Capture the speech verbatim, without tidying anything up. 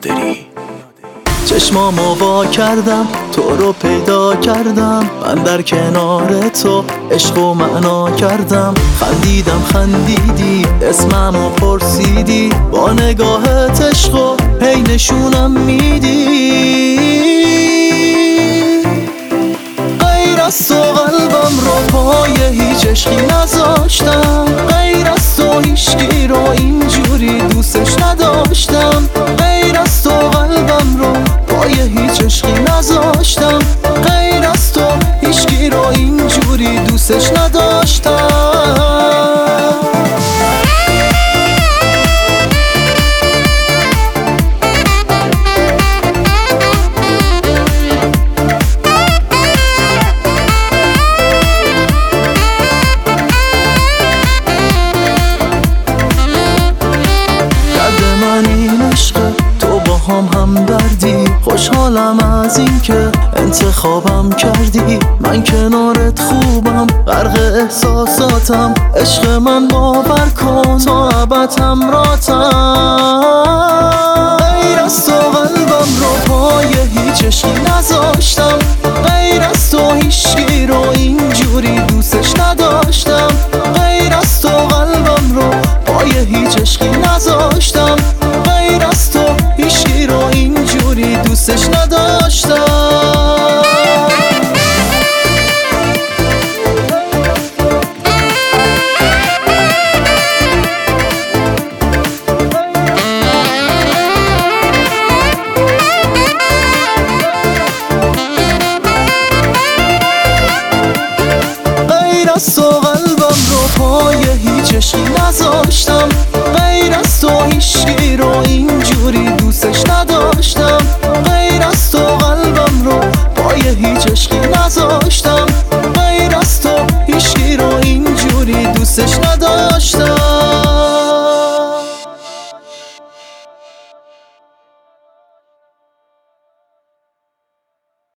نادری. چشمامو وا کردم تو رو پیدا کردم، من در کنار تو عشق و معنا کردم. خندیدم خندیدی اسممو پرسیدی، با نگاهت عشق و هی نشونم میدی. غیر از تو قلبم رو پای هیچ عشقی نذاشتم، غیر از تو هیچکی رو اینجوری دوستش نداشتم. غیر از تو قلبم رو پای هیچ عشقی نذاشتم، غیر از تو هیچکی رو اینجوری دوستش نداشتم. هم همدردی، خوشحالم از این که انتخابم کردی. من کنارت خوبم، غرق احساساتم، عشق من باور کن تا ابد همراهتم. غیر از تو قلبم رو پای هیچ عشقی نذاشتم، غیر از تو هیچکی رو اینجوری دوستش نداشتم. غیر از تو قلبم رو پای هیچ عشقی نذاشتم، غیر از تو هیچکی رو اینجوری دوستش نداشتم. غیر از تو قلبم رو پای هیچ عشقی نذاشتم، غیر از تو هیچکی رو اینجوری دوستش نداشتم.